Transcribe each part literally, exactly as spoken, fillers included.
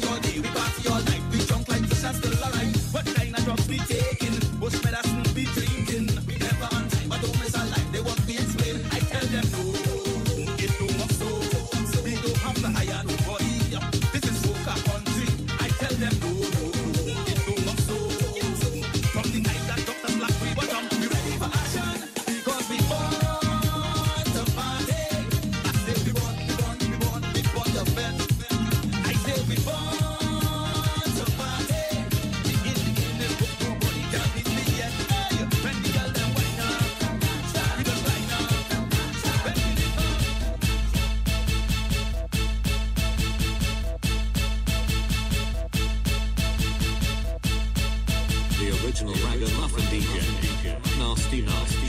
all day, we party all night. We drunk like fish and still alright. What kind of drugs we taking? Bush medicine we drinking. We never on time, but don't miss a life. They want me explain. I tell them no, it no more so. We don't have the hire nobody. This is soca country. I tell them no, it no more so. From the night that Doctor Black we bottom, we ready for action because we born to party. I say we born, we born, we born, we born the best. I say we born to party. We in the in the book, nobody can beat me yet. Hey, when the girl them whine up, we just line up. When we live up. The original Ragamuffin D J, Nasty Nasty.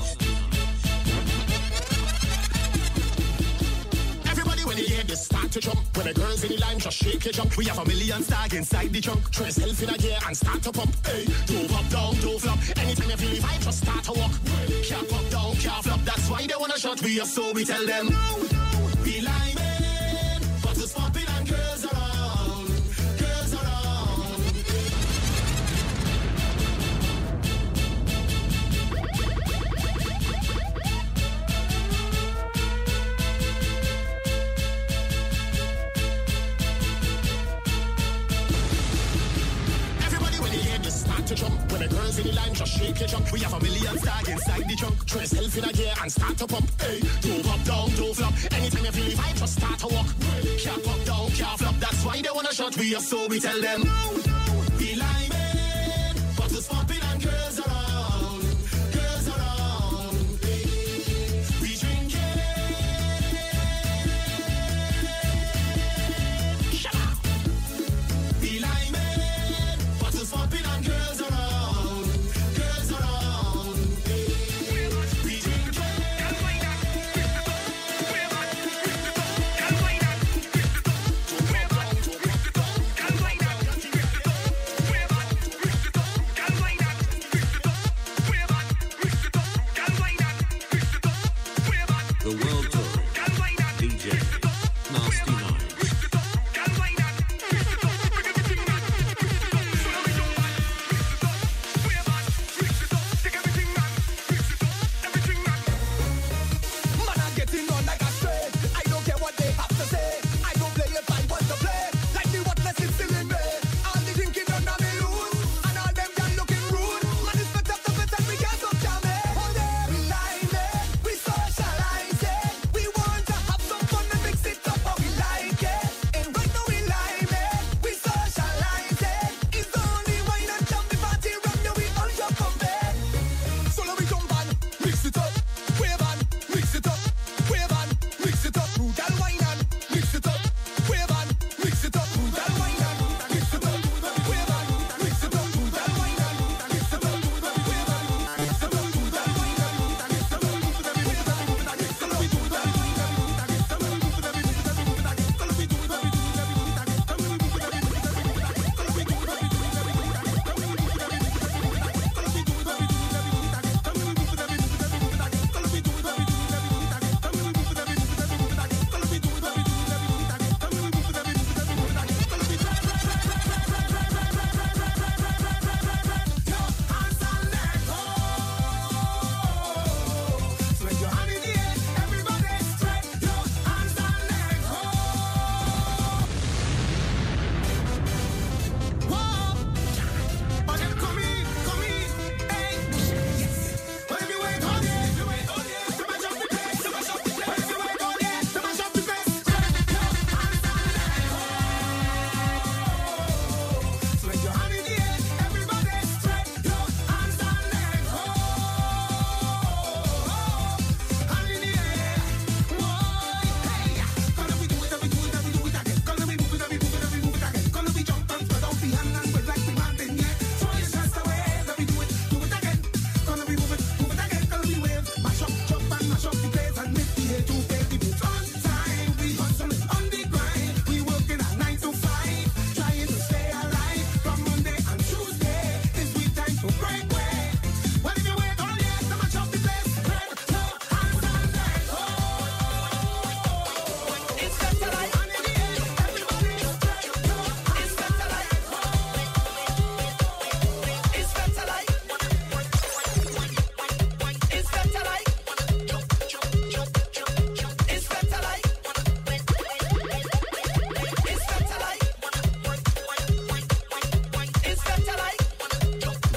Everybody when you hear this start to jump. When the girls in the line just shake your jump. We have a million stag inside the trunk. Throw yourself in a gear and start to pump. Hey, don't up, down, don't flop. Anytime you feel the vibe, just start to walk. Can't up, down, can't flop. That's why they wanna shot we up, so we tell them no, we liming, but it's popping and girls around, girls around. Everybody when you hear this start to jump. When the girls in the line just shake your jump. We have a million stag inside the trunk. Throw yourself in a gear and start to pump. Hey, don't up, down, don't flop. Anytime you feel the vibe, just start to walk. Can't up, down, can't flop. That's why they wanna shot we up, so we tell them no, we liming, but it's popping and girls around, girls around. Hey, we drinking. Shut up. We liming, but it's popping and girls around, girls around. Hey, we drinking.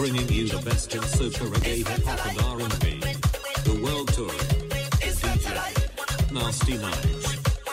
bringing you the best in soca, reggae, hip hop, and R and B. The world tour. D J Nasty Nige.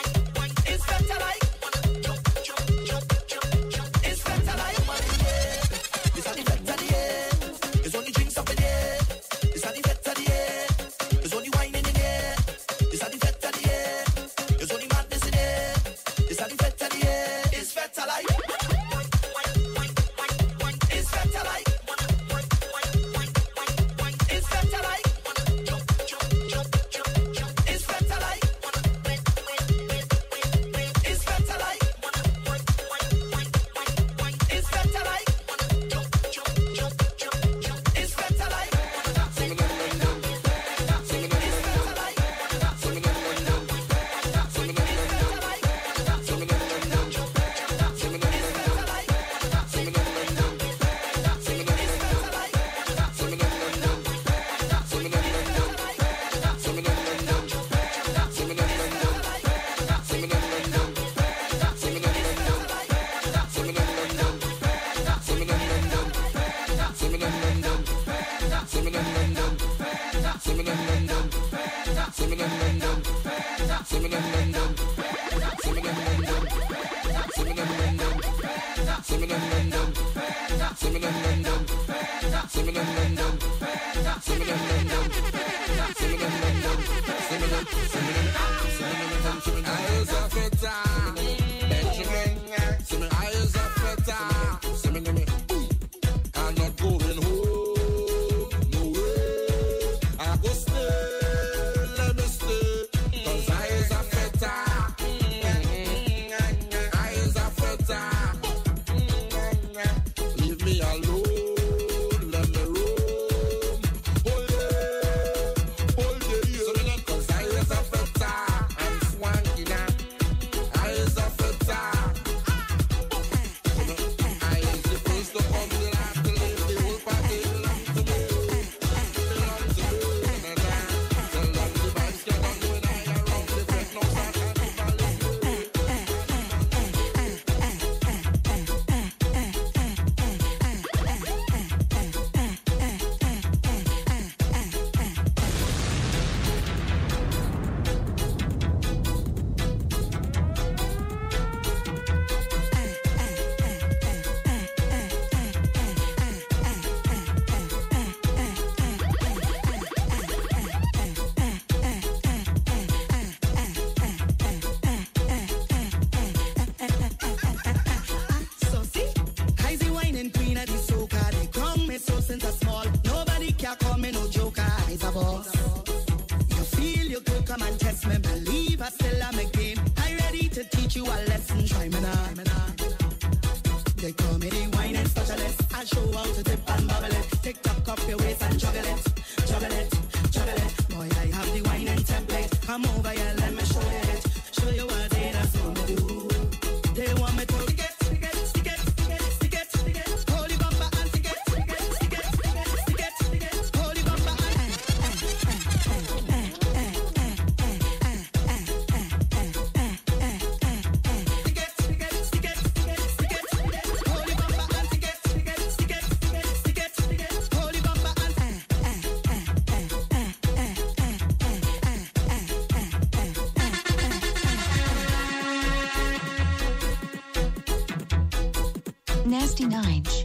Nasty Nige.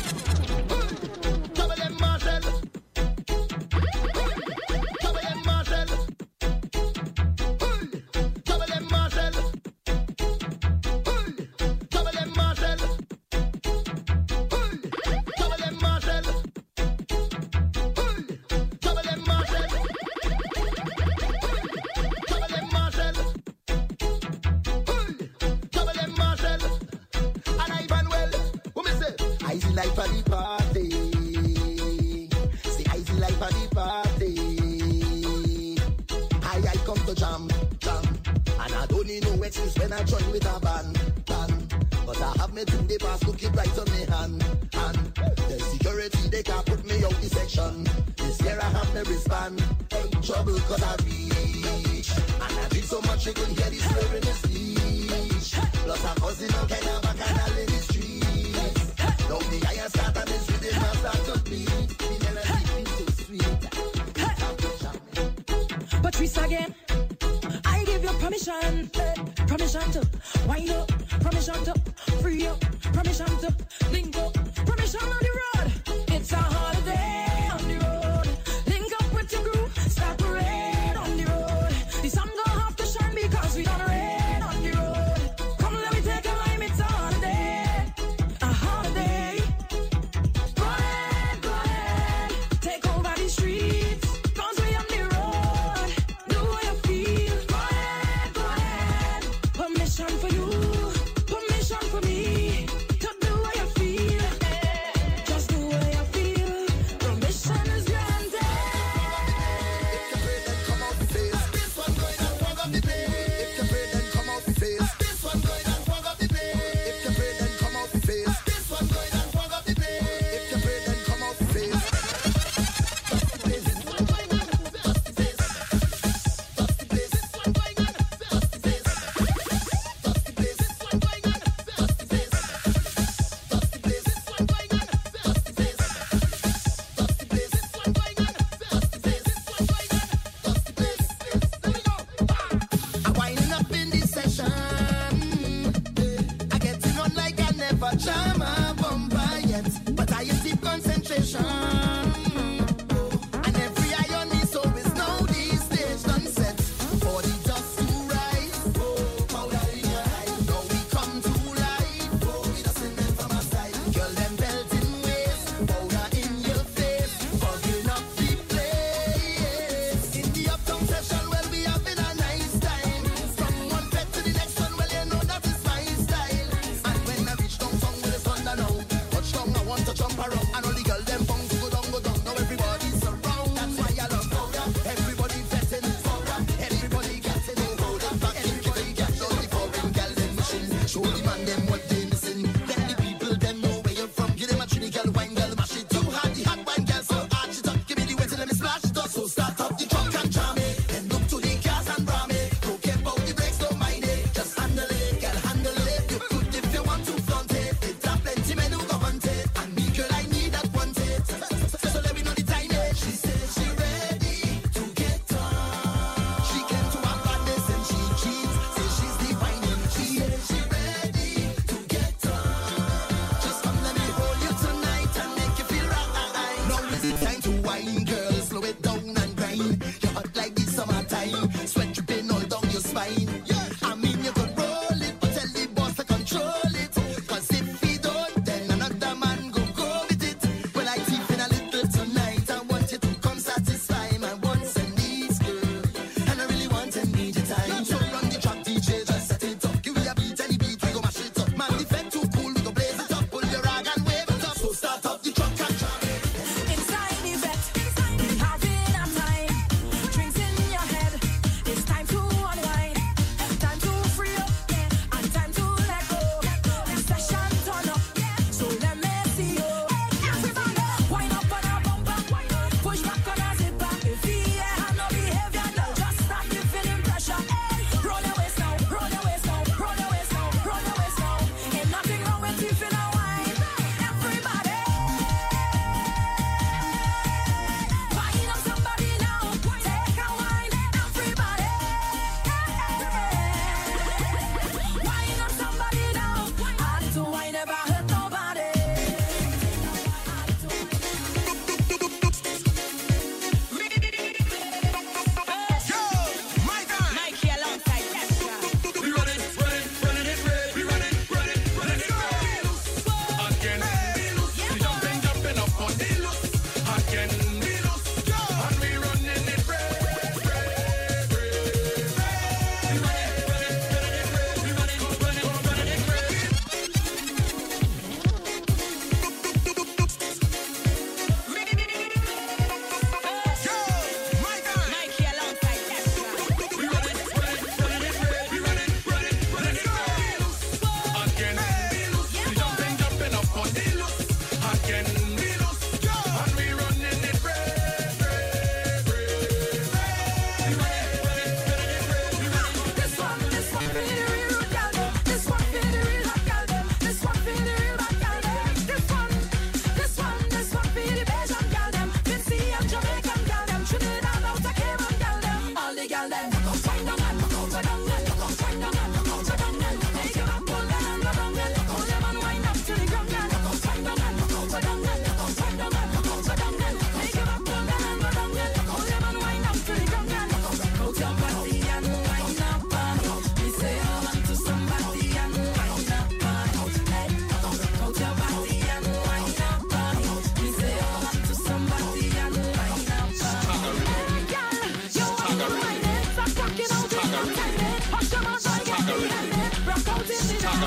Trouble them Marshall. for the party. I, I come to jam, jam. And I don't need no excuse when I join with a band, band. But I have me thing they pass to keep right on me hand, hand. The security they can't put me out the section. This year I have me respond. Hey, trouble cause I reach. And I drink so much you could hear the slur in the speech. Plus a cousin now kind of back and all in the streets. Now the iron start and this rhythm now start to beat. The melody feels so sweet. Patrice again, I give you permission, eh, permission to wind up, permission to free up, permission to link up, permission on the road. It's a holiday on the road. Link up with your crew, start parade on the road. The sun gonna have to shine because we done rain on the road. Come let me take a lime, it's a holiday, a holiday. Go ahead, go ahead, take over the streets, cause we on the road. Do what you feel, go ahead, go ahead. Permission for you, permission for me to do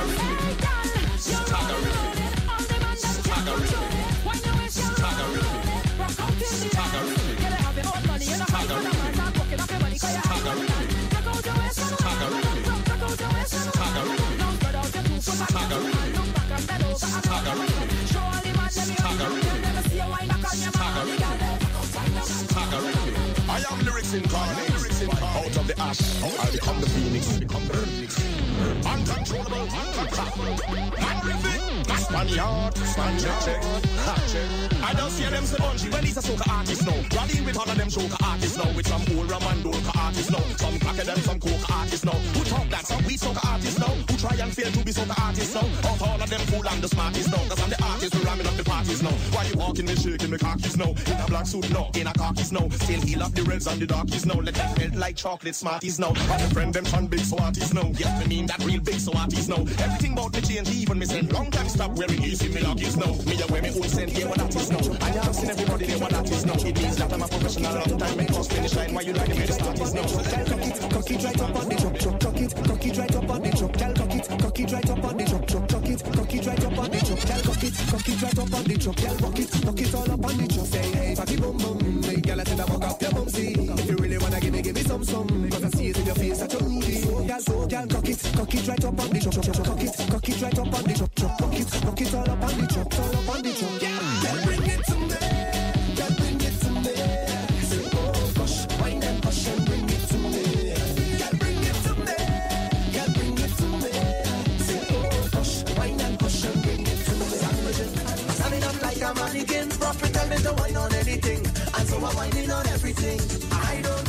I am lyrics incarnate. Out of the ash, I become the phoenix. Become the phoenix. Uncontrollable, uncontrollable. Man, that's Spaniard, stand check, check, ha, check. I don't see them say bungee when these are soca artists now. Rallying with all of them soca artists now. With some old Ramandolka artists now. Some cracker them, some coca artists now. Who talk that, some we soca artists now. Who try and fail to be soca artists now. Out all of them fool and the smartest now. Cause I'm the artist who ramming up the parties now. Why you walking me shaking me khakis now? In a black suit now, in a khakis now. Still heal up the reds and the darkies now. Let them melt like chocolate smarties now. And the friend them fun big so artists now. Yes, me mean that real big so artists now. Everything about me change, even me send long time stop wearing easy me lockies now. Me a wear me old send here what that is now. And you have seen everybody there what that is now. It means that I'm a professional long time make us finish line. Why you like the way the start is now? Cock it, cock it right up on the drop, drop, cock it, cock it right up on the drop, gal cock it, cock it right up on the drop, drop, cock it, cock it right up on the drop, gal cock it, cock it right up on the drop, gal cock it, cock it all up on the drop. Say hey, fatty bum bum, hey gal I said I walk up your bum see. If you really wanna give me, give me some some, cause I see it in your face that you're rudy. So gal, so gal cock it, cock it right up on the drop, drop, cock it, cock it right up on the drop, drop, cock it, cock it all up on the drop, all up on the drop. Gal bring it to me, gal bring it to me. Say oh gosh, wine and push and bring it to me. Gal bring it to me, gal bring it to me. Say oh gosh, wine and push and bring it to me. Standing up like a mannequin, prophet tell me to wine on anything, and so I'm whining on everything. I don't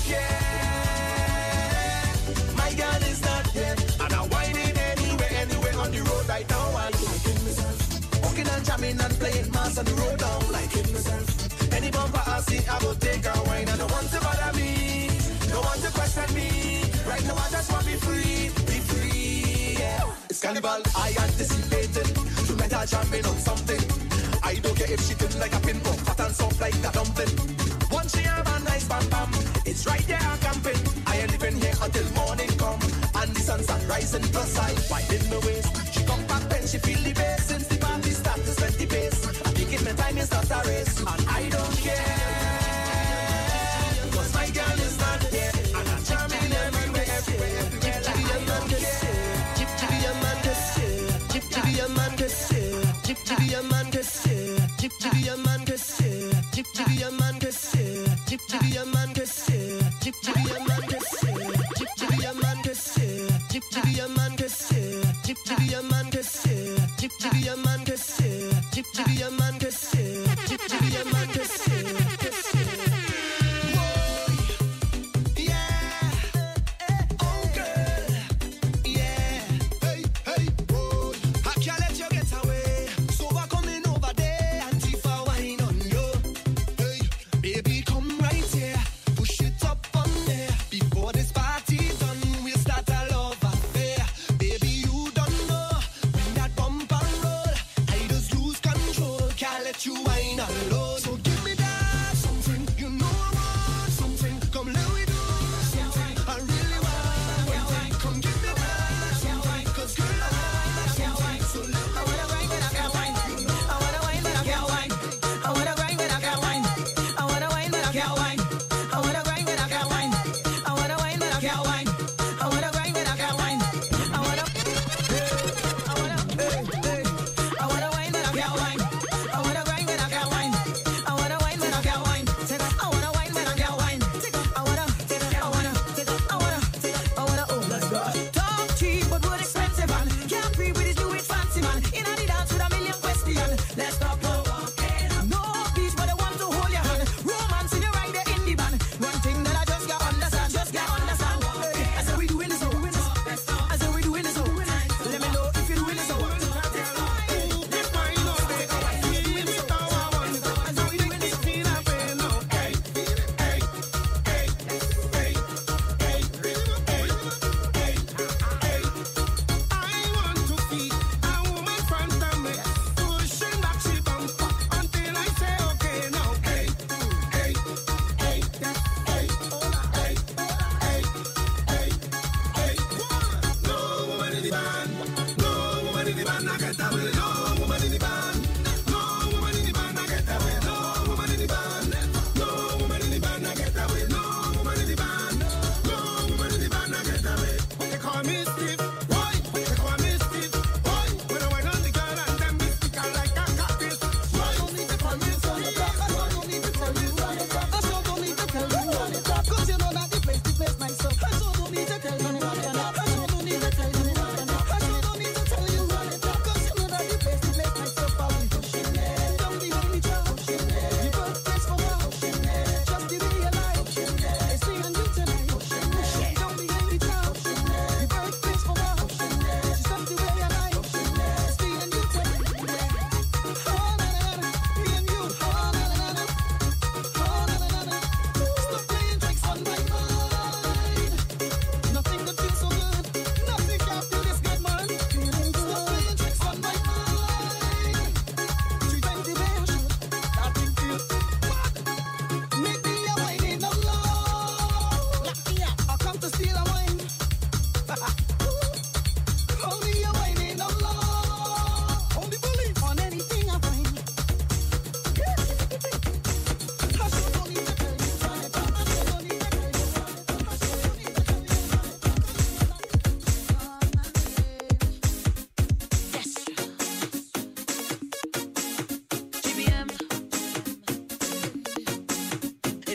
care, my girl is not here, and I'm whining anywhere, anywhere on the road right now. I'm liking myself, walking and jamming and playing mass on the road now. Liking myself, any bumper I see, I will take a wine. I don't want to bother me, don't want to question me. Right now I just want to be free, be free. Yeah. It's carnival, I anticipated to let her jamming on something. I don't care if she thin like a pin pop, fat and soft like a dumpling. Once she have a nice bam bam, it's right there I'm camping. I ain't living here until morning come, and the sun start rising plus I widen the waist. She come back then she feel the bass, since the party start to spend the pace. I think it my time is start a race, and I don't care, cause my girl is not here, and I'm jamming everywhere, everywhere, everywhere. Like I don't care. Chip to be a man to say, chip to be a man to say, chip to be a man to say, chip to be a man to say, chip to be a man to say, chip to be a man to say, chip to be a man to say, chip to be a man to say, chip to be a man to say, chip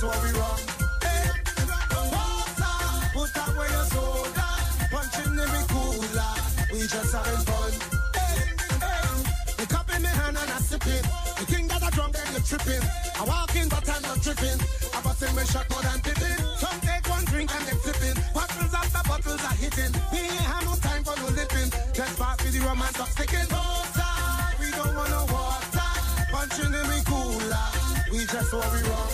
just what we wrong. Hey, water, put away your soda, punching every cooler. We just having fun. Hey, hey, the cup in my hand and I sip it. You think that I'm drunk and you're tripping. I walk in but I'm not tripping. I bust in my shot more than tipping. Some take one drink and they flipping. Bottles after bottles are hitting. We ain't have no time for no lipping. Just pass with the romance of sticking. Water, we don't want no water. Punching in me cooler. We just what we wrong.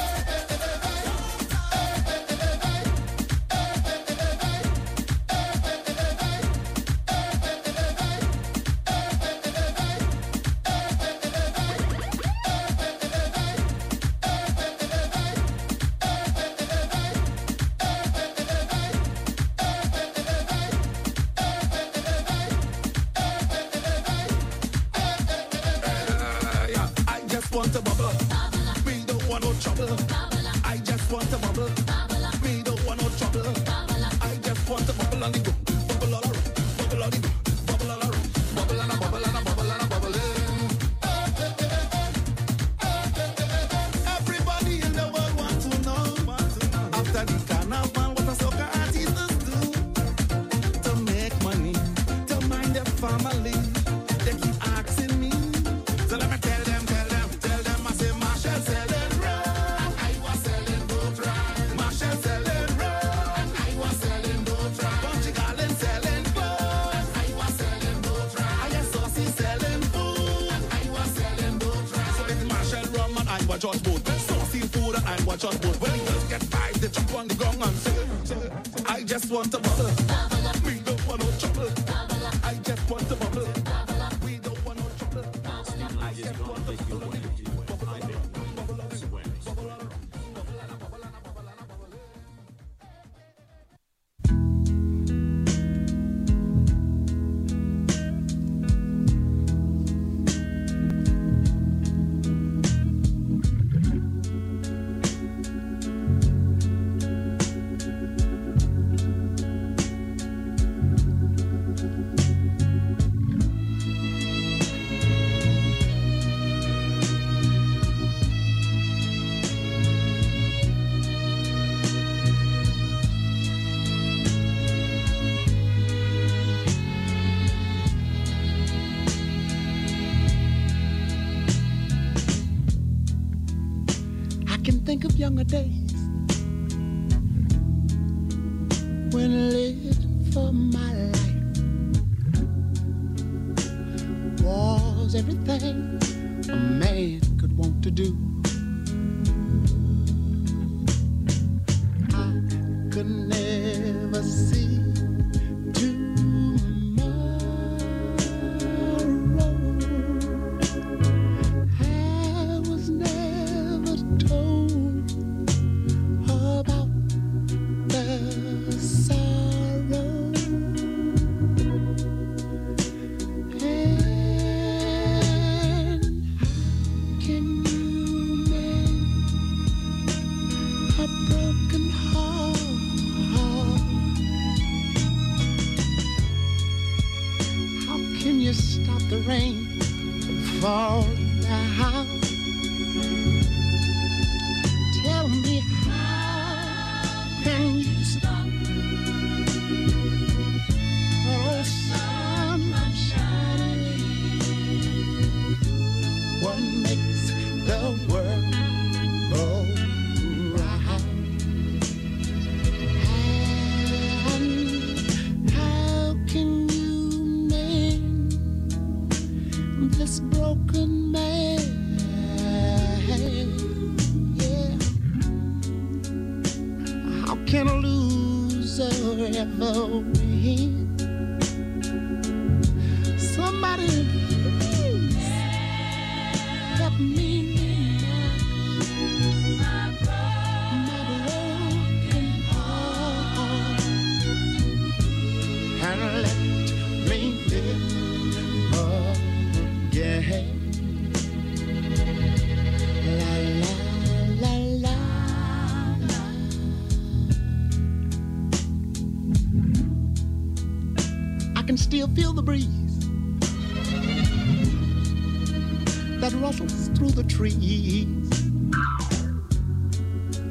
Want to bubble, we don't want no trouble. I just want to bubble, we don't want no trouble. I just want to bubble and go, bubble all around, bubble all the bubble all around, bubble and a bubble and a bubble and a bubble. Everybody in the world wants to know, after the carnival, what a soca artists do to make money, to mind their family. They keep asking me, so let me tell them. Just boat, saucy food and I watch on boat. When the girls get vibes, they jump on the gong and say, I just want to bubble. We don't want no trouble. I just want to bubble. We don't want no trouble. I just want to bubble. Think of younger days when I lived for my life was everything a man could want to do. I could never see Still feel the breeze that rustles through the trees.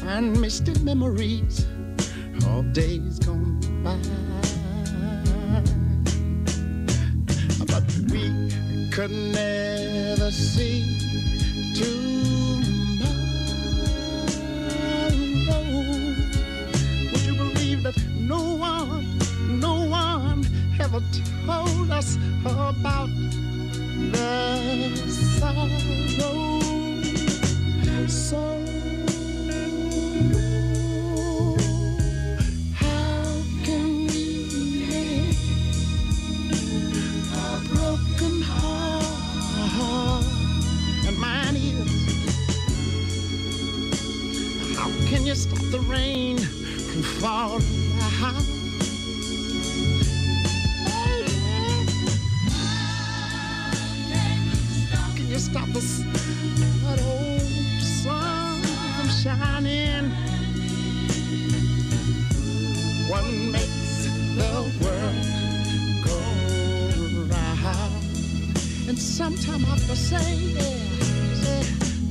and misty memories of days gone by. But we could never see tomorrow. Would you believe that no one, no one ever told us about the sorrow? So can you stop the rain from falling down? Can you stop the that old sun from shining? What makes the world go round? And sometimes I have to say, yeah, say,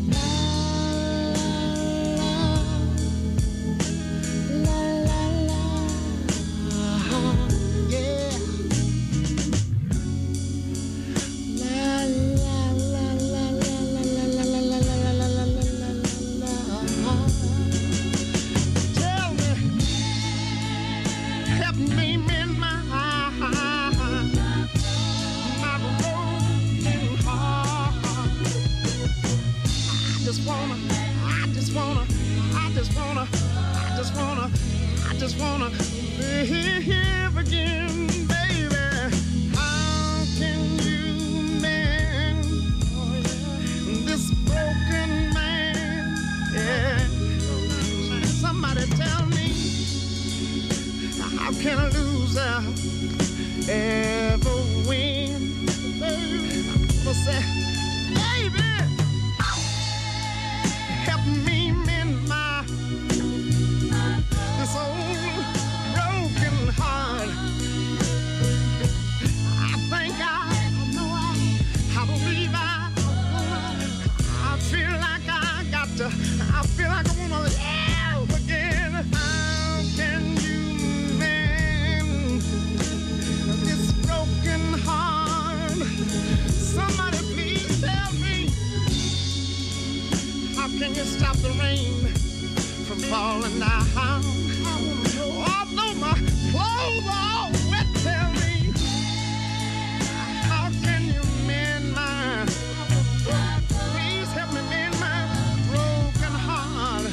live again, baby. How can you mend this broken man? Yeah. Somebody tell me, how can a loser ever win? Baby, I say, baby, help me mend my this old heart. I think I, I know I, I believe I, I feel like I got to, I feel like I wanna live again. How can you mend this broken heart? Somebody please tell me, how can you stop the rain from falling down? Although my clothes all wet, tell me, how can you mend my, please help me mend my broken heart.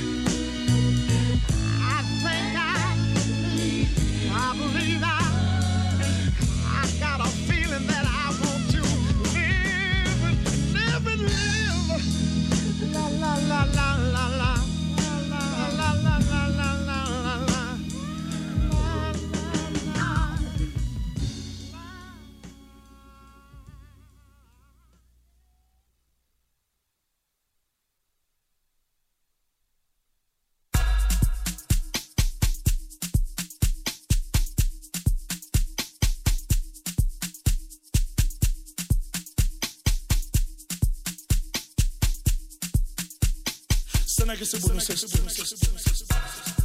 I think I, I believe I, I got a feeling that I want to live and live and live. La la la la la la. Que se bueno, se bueno, se bueno, se bueno.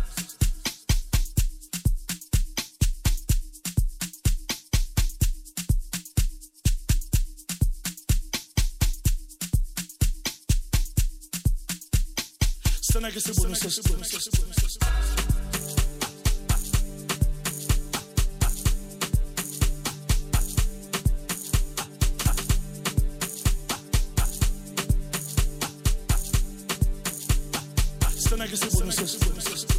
Sana que se bueno, se bueno, se bueno, se bueno. Que se bueno, se bueno, se bueno.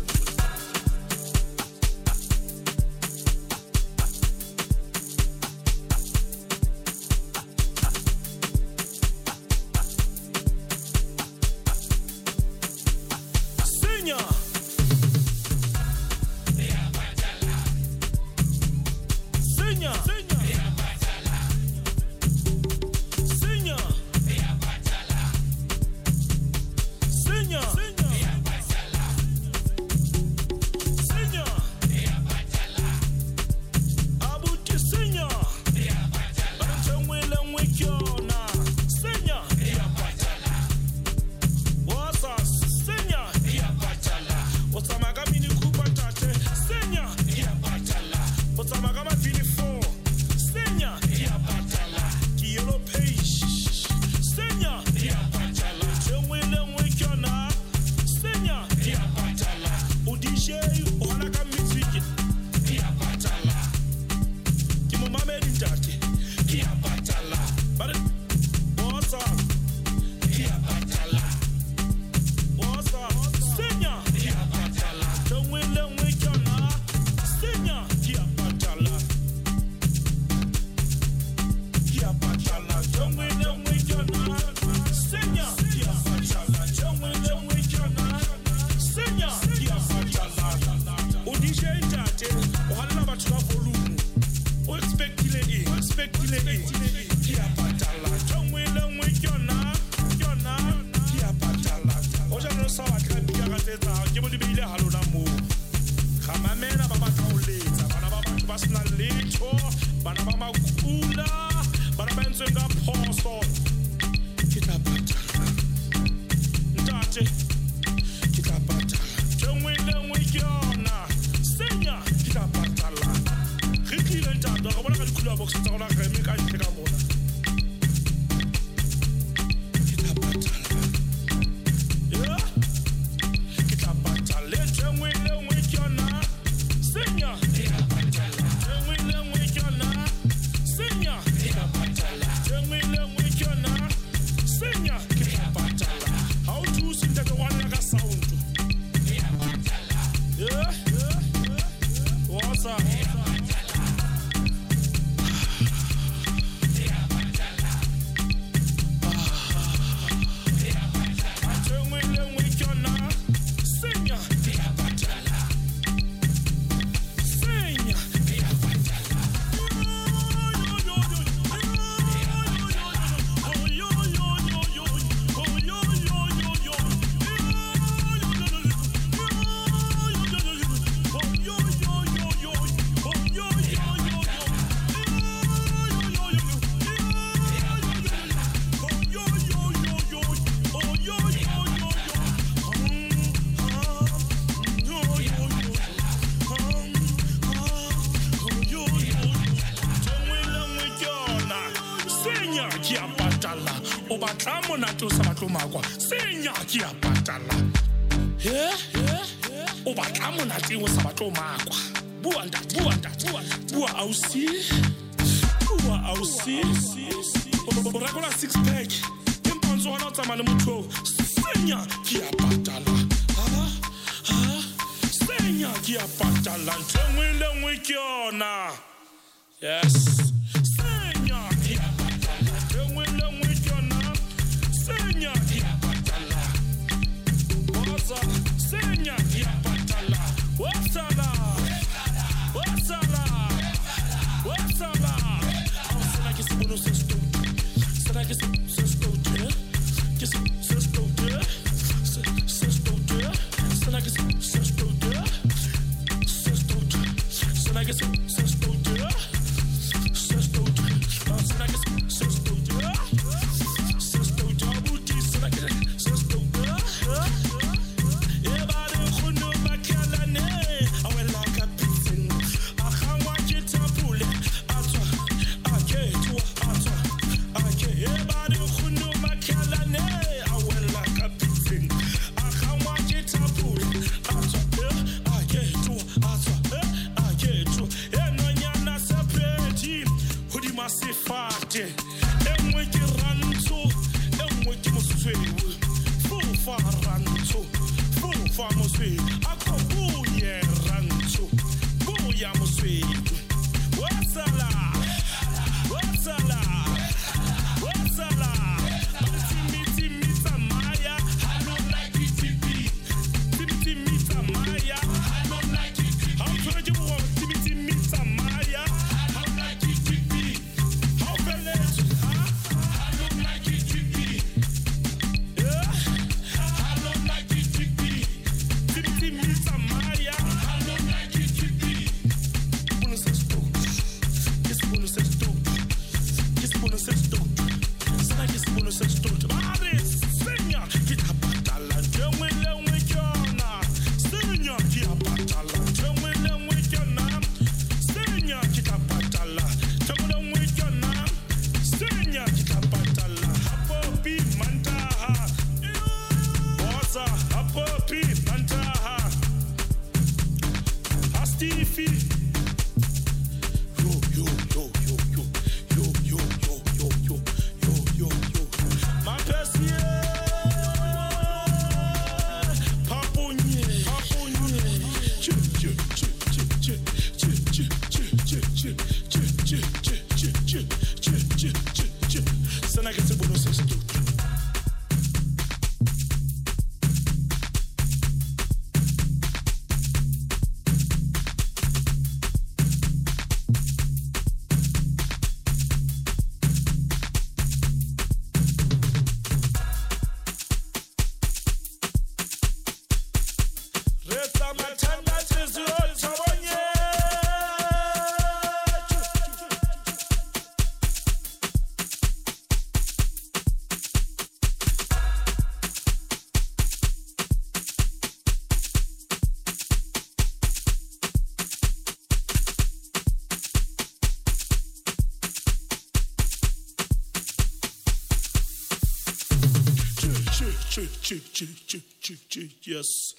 Señor. Señor. Señor. Señor. Mate, kita patala. Tengwe lengwe kiona. Senya, kita patala. Riki lentando, kabona ka dikula box tsa rona ka emeka ntle ka mona. Kita patala. Yeah. Kita patala. Tengwe lengwe kiona. Senya, kita patala. Tengwe lengwe kiona. Senya, kita patala. Tengwe lengwe kiona. Senya, kita patala. How to sing that one like a sound. Yeah, yeah, yeah. What's up? Senya ki a patala. Yeah, yeah, yeah. O ba ka mona teng o sa batlo makwa. Bua ndati, bua ndati. Bua ausi. Bua ausi. O rakola six pack. Impanzo wana tsama le motho. Senya ki a patala. Ah, ah. Senya ki a patala. Tengwe lengwe ke yona. Yes. Senya ki a patala. Tengwe lengwe ke yona. Senya ki a patala. Waza, senya ki a patala. Wasala. Wasala. Wasala. Sena ki se bono se sto. Sena ki se sto te. Ki se sto te. Se sto te. Sena ki se sto te. Se sto te. Sena ki se sto te. Se sto te. Sena ki se sto te. Chi, chi, chi, chi, chi, chi, yes.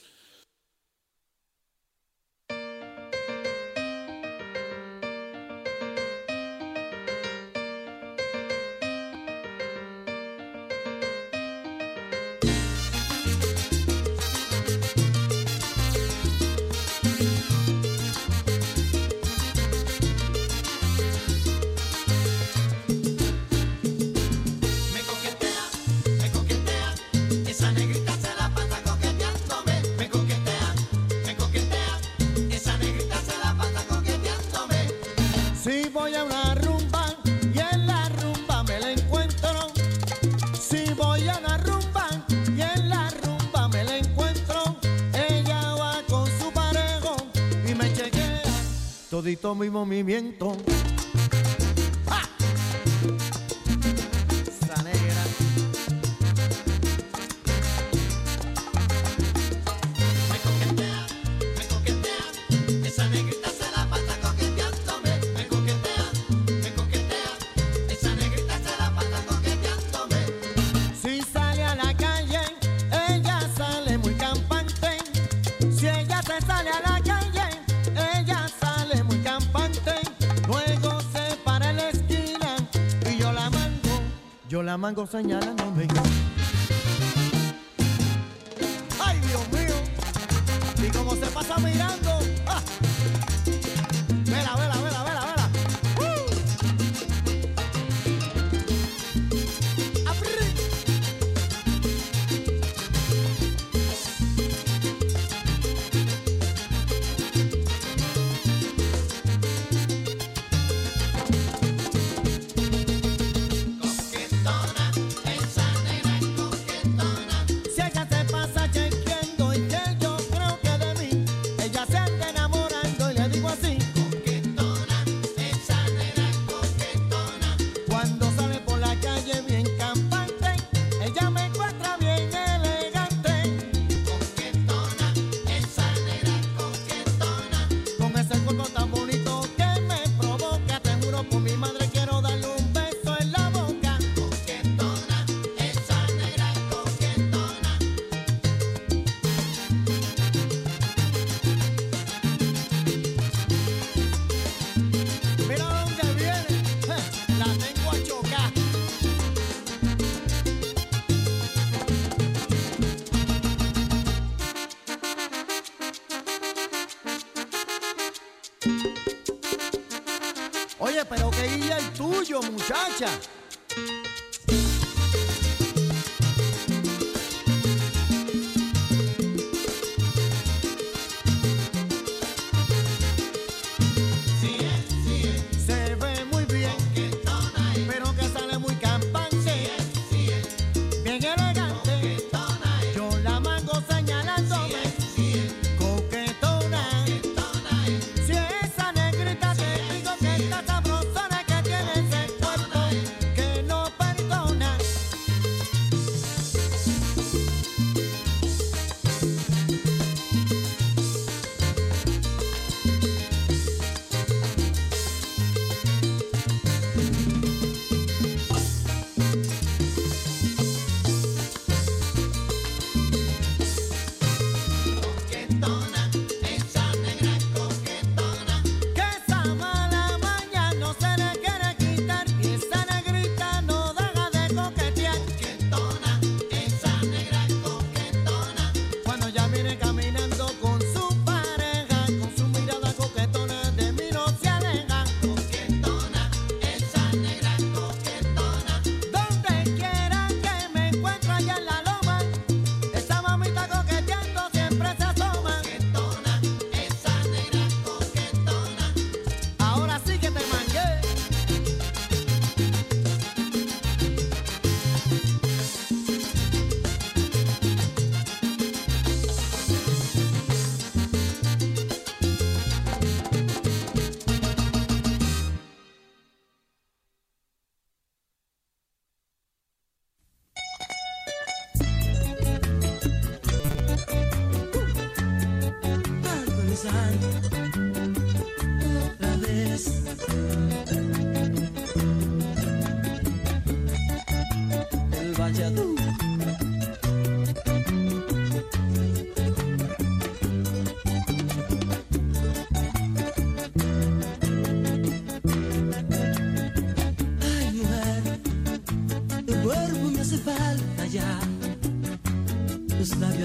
Todito mi movimiento. ¡Ah! Esa negra. Me coquetea, me coquetea, esa negrita se la pasa coqueteándome. Me coquetea, me coquetea, esa negrita se la pasa coqueteándome. Si sale a la calle, ella sale muy campante. Si ella se sale a la calle, ella sale muy campante. Luego se para en la esquina y yo la mango, yo la mango señalándome. Ay, Dios mío, y como se pasa mirando, ¡ah! Vela, vela, vela, vela, vela. ¡Uh! ¡Abrí! Coquetona, esa negra es coquetona. Si ella se pasa chequeando y que yo creo que de mí ella se anda enamorando y le digo así. Coquetona, esa negra es coquetona. Cuando sale por la calle bien campante, ella me encuentra bien elegante. Coquetona, esa negra es coquetona. Con ese cuerpo tan bonito que me provoca, te juro por mi madre quiero darle un beso en la boca. Coquetona, esa negra es coquetona. Mira dónde viene, je, la tengo a chocar. Oye, pero qué guía el tuyo, muchacha. Sí es, sí es, Se ve muy bien, coquetona es, pero que sale muy campante, sí es, bien elegante. coquetona es, Yo la mango señalándome, sí es, coquetona. coquetona es. Si esa negrita te digo que esta sabrosona que tiene ese cuerpo que no perdona. Coquetona, esa negra es coquetona. Que esa mala maña no se le quiere quitar y esa negrita no deja de coquetear. Coquetona, esa negra es coquetona. Cuando ya viene caminando con su pareja, con su mirada coquetona de mí no se aleja. Coquetona, esa negra es coquetona. Donde quiera que me encuentro allá en la loma, esa mamita coqueteando siempre se asoma. Coquetona, esa negra es coquetona. Ahora sí que te mangué. Otra vez. El bachata.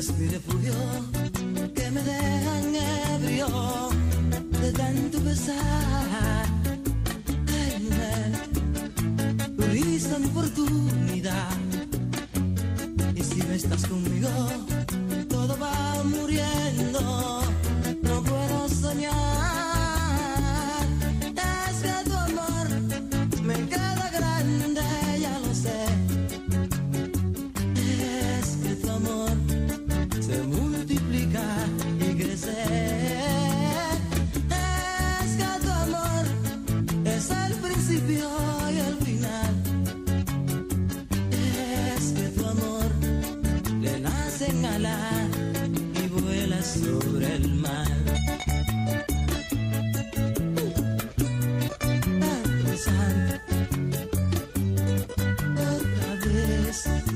es mi refugio, que me dejan ebrio de tanto pesar. Ay, mujer, tú diste mi oportunidad, y si no estás conmigo, todo va muriendo. No puedo soñar, es que tu amor me queda grande, ya lo sé. Es que tu amor se multiplica y crece. Es que tu amor es el principio y el final. Es que tu amor le nacen alas y vuela sobre el mar. Padre Santo, otra vez.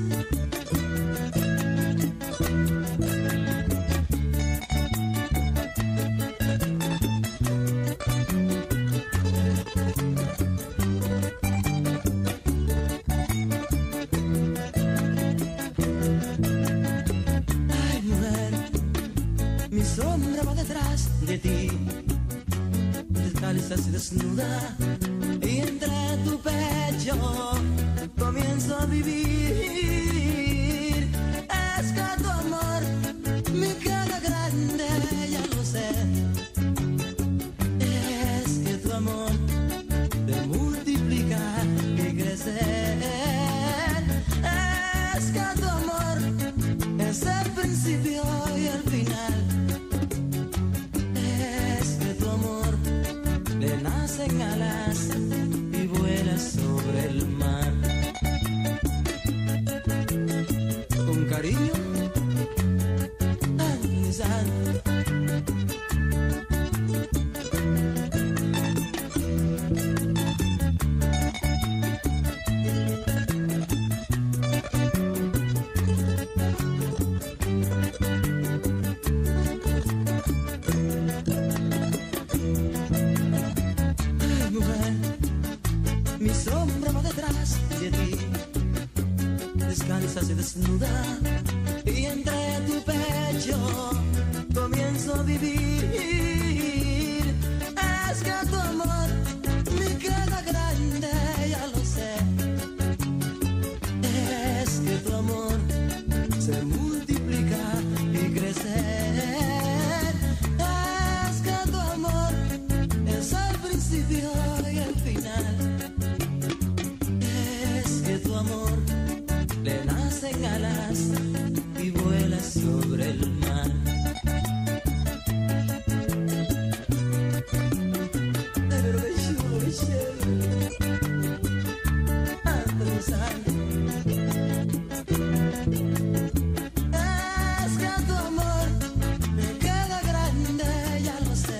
Ay, mujer, mi sombra va detrás de ti, descalza y desnuda, y entre tu pecho comienzo a vivir. Es que tu amor me queda grande, ya lo sé. Es que tu amor te multiplica y crece. Es que tu amor es el principio y el final. Es que tu amor le nacen alas y vuela sobre el mar. Con cariño, Padre Santo. Ay, mujer, mi sombra va detrás de ti, descansas y desnuda, y entre tu pecho comienzo a vivir. Es que tu amor me queda grande, ya lo sé. Es que tu amor se multiplica y crece. Es que tu amor es el principio y el final. Es que tu amor le nacen alas y vuela sobre el mar. Pero qué chulo, qué chévere. Padre Santo. Es que tu amor me queda grande, ya lo sé.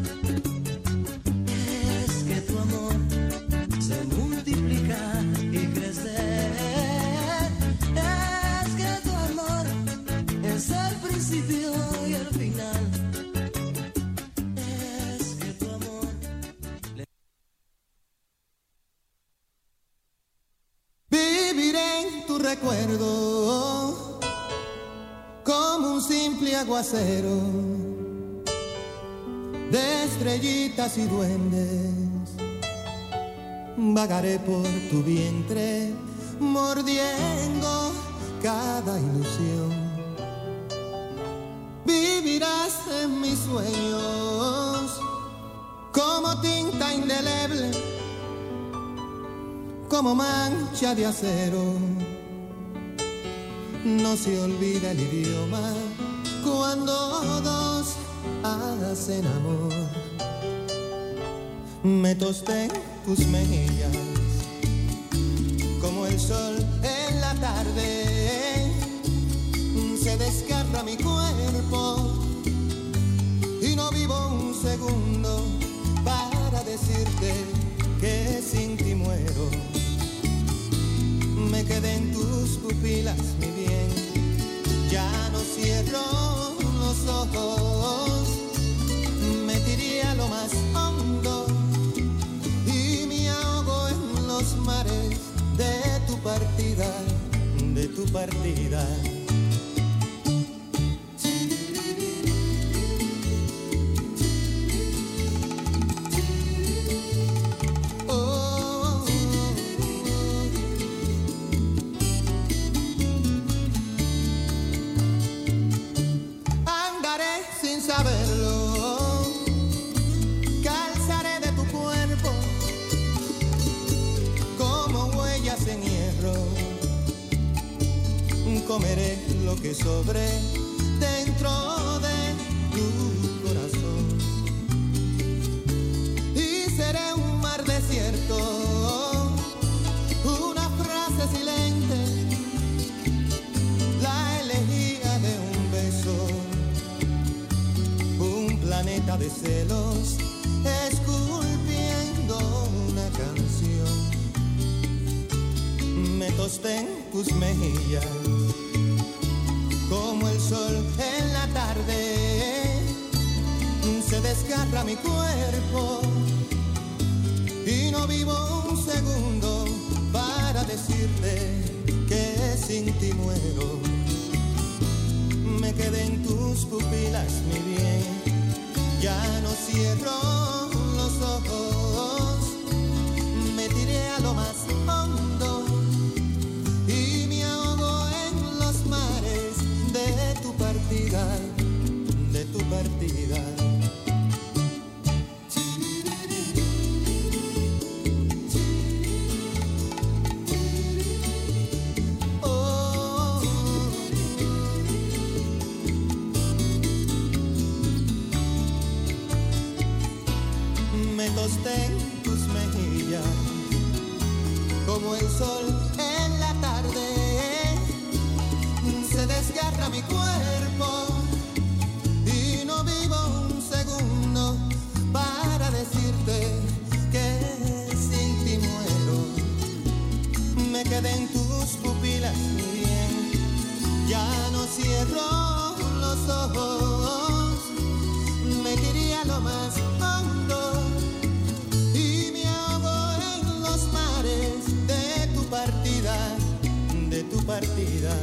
Es que tu amor se multiplica y crece. Es que tu amor es el principio y el final. Es que tu amor le... Viviré en tu recuerdo como un simple aguacero de estrellitas y duendes. Vagaré por tu vientre mordiendo cada ilusión. Vivirás en mis sueños como tinta indeleble, como mancha de acero. No se olvida el idioma cuando dos hacen amor. Me tosté en tus mejillas como el sol en la tarde. Se desgarra mi cuerpo y no vivo un segundo para decirte que sin ti muero. Me quedé en tus pupilas, mi bien, ya no cierro los ojos. Me tiré a lo más hondo y me ahogo en los mares de tu partida, de tu partida. que sobre dentro de tu corazón. Y seré un mar desierto, una frase silente, la elegía de un beso, un planeta de celos, esculpiendo una canción. Me tosté en tus mejillas como el sol en la tarde, se desgarra mi cuerpo y no vivo un segundo para decirte que sin ti muero. Me quedé en tus pupilas, mi bien, ya no cierro los ojos, me tiré a lo más hondo y me ahogo en los mares de tu partida, de tu partida. En tus mejillas como el sol en la tarde, se desgarra mi cuerpo y no vivo un segundo para decirte que sin ti muero. Me quedé en tus pupilas, mi bien, ya no cierro los ojos, me tiré a lo más hondo de tu partida, de tu partida.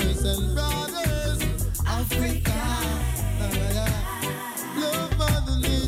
Love Mother Nature.